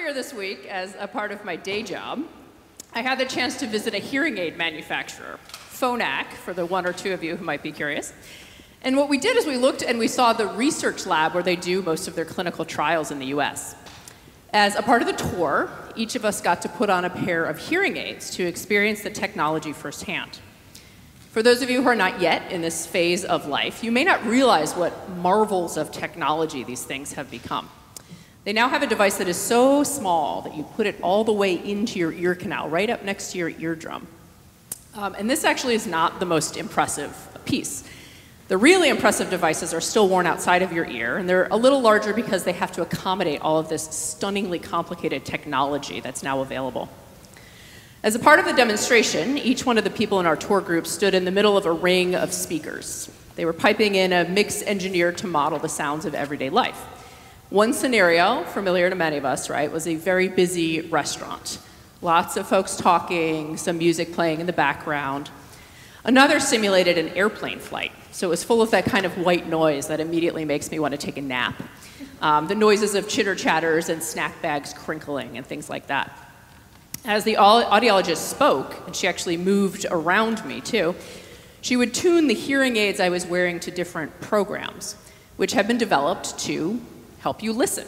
Earlier this week, as a part of my day job, I had the chance to visit a hearing aid manufacturer, Phonak, for the one or two of you who might be curious. And what we did is we looked and we saw the research lab where they do most of their clinical trials in the US. As a part of the tour, each of us got to put on a pair of hearing aids to experience the technology firsthand. For those of you who are not yet in this phase of life, you may not realize what marvels of technology these things have become. They now have a device that is so small that you put it all the way into your ear canal, right up next to your eardrum. And this actually is not the most impressive piece. The really impressive devices are still worn outside of your ear, and they're a little larger because they have to accommodate all of this stunningly complicated technology that's now available. As a part of the demonstration, each one of the people in our tour group stood in the middle of a ring of speakers. They were piping in a mix engineered to model the sounds of everyday life. One scenario, familiar to many of us, right, was a very busy restaurant. Lots of folks talking, some music playing in the background. Another simulated an airplane flight, so it was full of that kind of white noise that immediately makes me want to take a nap. The noises of chitter-chatters and snack bags crinkling and things like that. As the audiologist spoke, and she actually moved around me too, she would tune the hearing aids I was wearing to different programs, which have been developed to help you listen.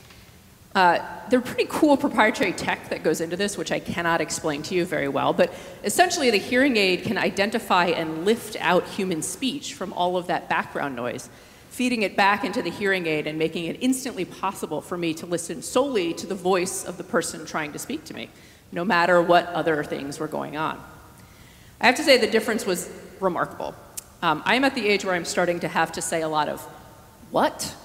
They're pretty cool proprietary tech that goes into this, which I cannot explain to you very well, but essentially the hearing aid can identify and lift out human speech from all of that background noise, feeding it back into the hearing aid and making it instantly possible for me to listen solely to the voice of the person trying to speak to me, no matter what other things were going on. I have to say the difference was remarkable. I'm at the age where I'm starting to have to say a lot of, "What?"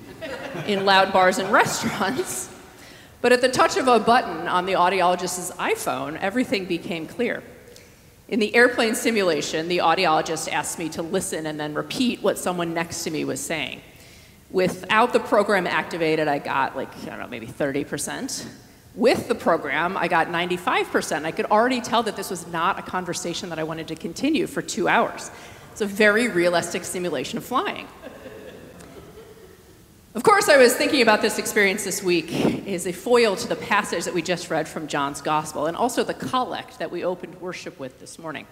in loud bars and restaurants. But at the touch of a button on the audiologist's iPhone, everything became clear. In the airplane simulation, the audiologist asked me to listen and then repeat what someone next to me was saying. Without the program activated, I got maybe 30%. With the program, I got 95%. I could already tell that this was not a conversation that I wanted to continue for 2 hours. It's a very realistic simulation of flying. Of course, I was thinking about this experience this week as a foil to the passage that we just read from John's Gospel, and also the collect that we opened worship with this morning.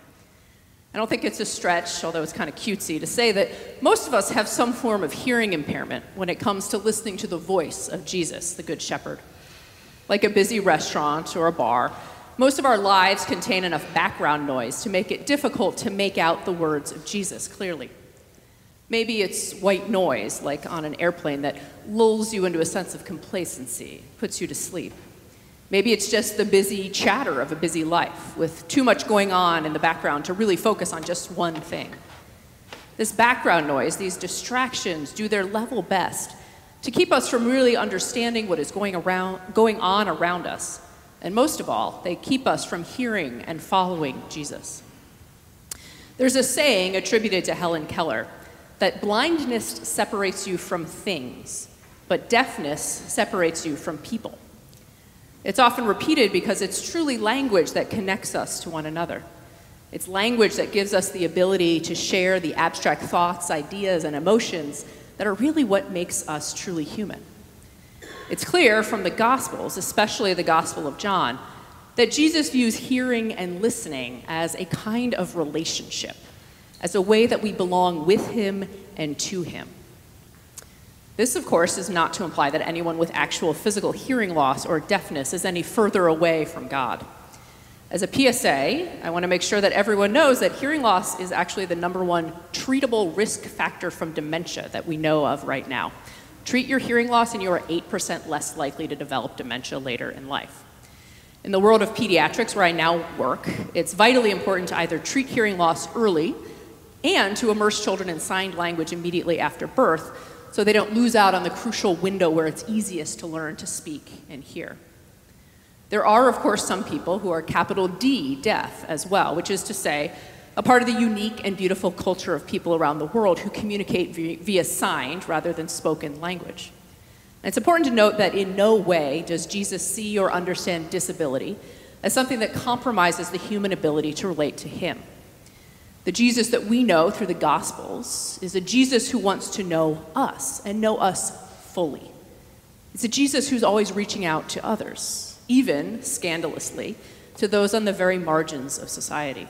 I don't think it's a stretch, although it's kind of cutesy, to say that most of us have some form of hearing impairment when it comes to listening to the voice of Jesus, the Good Shepherd. Like a busy restaurant or a bar, most of our lives contain enough background noise to make it difficult to make out the words of Jesus clearly. Maybe it's white noise, like on an airplane, that lulls you into a sense of complacency, puts you to sleep. Maybe it's just the busy chatter of a busy life, with too much going on in the background to really focus on just one thing. This background noise, these distractions, do their level best to keep us from really understanding what is going on around us. And most of all, they keep us from hearing and following Jesus. There's a saying attributed to Helen Keller that blindness separates you from things, but deafness separates you from people. It's often repeated because it's truly language that connects us to one another. It's language that gives us the ability to share the abstract thoughts, ideas, and emotions that are really what makes us truly human. It's clear from the Gospels, especially the Gospel of John, that Jesus views hearing and listening as a kind of relationship, as a way that we belong with him and to him. This, of course, is not to imply that anyone with actual physical hearing loss or deafness is any further away from God. As a PSA, I want to make sure that everyone knows that hearing loss is actually the #1 treatable risk factor from dementia that we know of right now. Treat your hearing loss and you are 8% less likely to develop dementia later in life. In the world of pediatrics, where I now work, it's vitally important to either treat hearing loss early and to immerse children in signed language immediately after birth so they don't lose out on the crucial window where it's easiest to learn to speak and hear. There are, of course, some people who are capital D deaf as well, which is to say, a part of the unique and beautiful culture of people around the world who communicate via signed rather than spoken language. And it's important to note that in no way does Jesus see or understand disability as something that compromises the human ability to relate to him. The Jesus that we know through the Gospels is a Jesus who wants to know us and know us fully. It's a Jesus who's always reaching out to others, even, scandalously, to those on the very margins of society.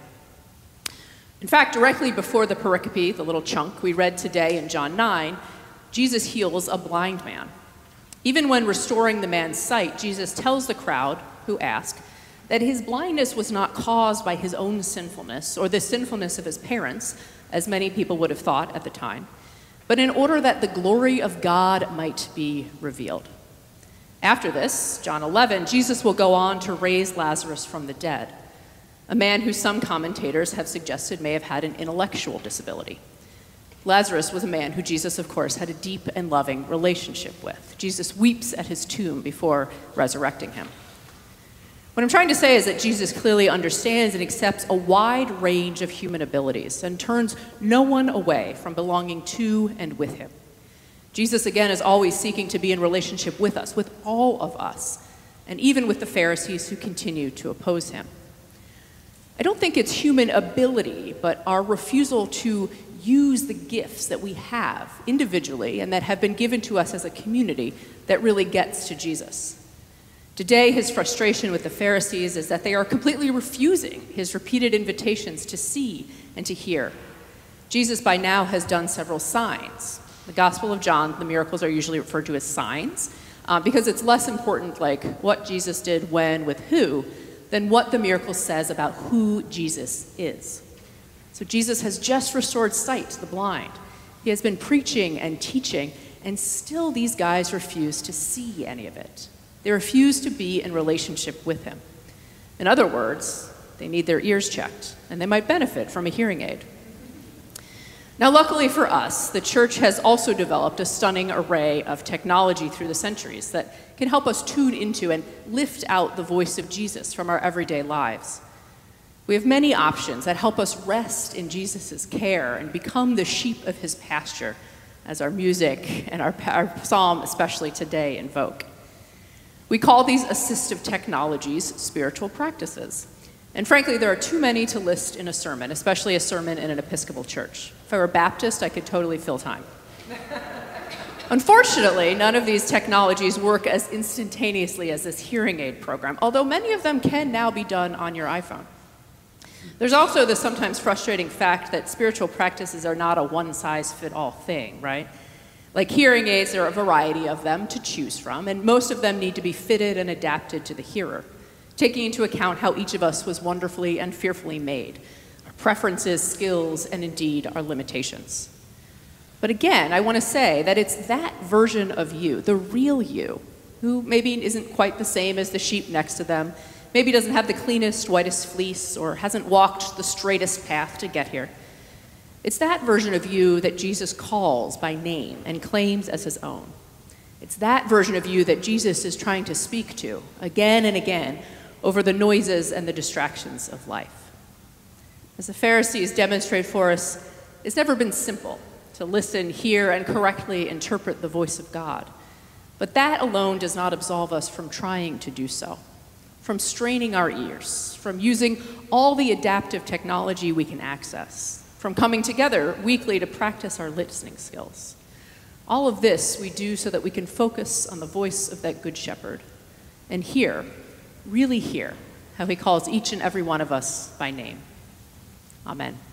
In fact, directly before the pericope, the little chunk we read today in John 9, Jesus heals a blind man. Even when restoring the man's sight, Jesus tells the crowd who ask that his blindness was not caused by his own sinfulness or the sinfulness of his parents, as many people would have thought at the time, but in order that the glory of God might be revealed. After this, John 11, Jesus will go on to raise Lazarus from the dead, a man who some commentators have suggested may have had an intellectual disability. Lazarus was a man who Jesus, of course, had a deep and loving relationship with. Jesus weeps at his tomb before resurrecting him. What I'm trying to say is that Jesus clearly understands and accepts a wide range of human abilities and turns no one away from belonging to and with him. Jesus, again, is always seeking to be in relationship with us, with all of us, and even with the Pharisees who continue to oppose him. I don't think it's human ability, but our refusal to use the gifts that we have individually and that have been given to us as a community that really gets to Jesus. Today, his frustration with the Pharisees is that they are completely refusing his repeated invitations to see and to hear. Jesus by now has done several signs. The Gospel of John, the miracles are usually referred to as signs because it's less important like what Jesus did when with who than what the miracle says about who Jesus is. So Jesus has just restored sight to the blind. He has been preaching and teaching, and still these guys refuse to see any of it. They refuse to be in relationship with him. In other words, they need their ears checked, and they might benefit from a hearing aid. Now, luckily for us, the church has also developed a stunning array of technology through the centuries that can help us tune into and lift out the voice of Jesus from our everyday lives. We have many options that help us rest in Jesus' care and become the sheep of his pasture, as our music and our psalm, especially today, invoke. We call these assistive technologies spiritual practices. And frankly, there are too many to list in a sermon, especially a sermon in an Episcopal church. If I were Baptist, I could totally fill time. Unfortunately, none of these technologies work as instantaneously as this hearing aid program, although many of them can now be done on your iPhone. There's also the sometimes frustrating fact that spiritual practices are not a one-size-fit-all thing, right? Like hearing aids, there are a variety of them to choose from, and most of them need to be fitted and adapted to the hearer, taking into account how each of us was wonderfully and fearfully made, our preferences, skills, and indeed our limitations. But again, I want to say that it's that version of you, the real you, who maybe isn't quite the same as the sheep next to them, maybe doesn't have the cleanest, whitest fleece, or hasn't walked the straightest path to get here. It's that version of you that Jesus calls by name and claims as his own. It's that version of you that Jesus is trying to speak to again and again over the noises and the distractions of life. As the Pharisees demonstrate for us, it's never been simple to listen, hear, and correctly interpret the voice of God. But that alone does not absolve us from trying to do so, from straining our ears, from using all the adaptive technology we can access, from coming together weekly to practice our listening skills. All of this we do so that we can focus on the voice of that Good Shepherd and hear, really hear, how he calls each and every one of us by name. Amen.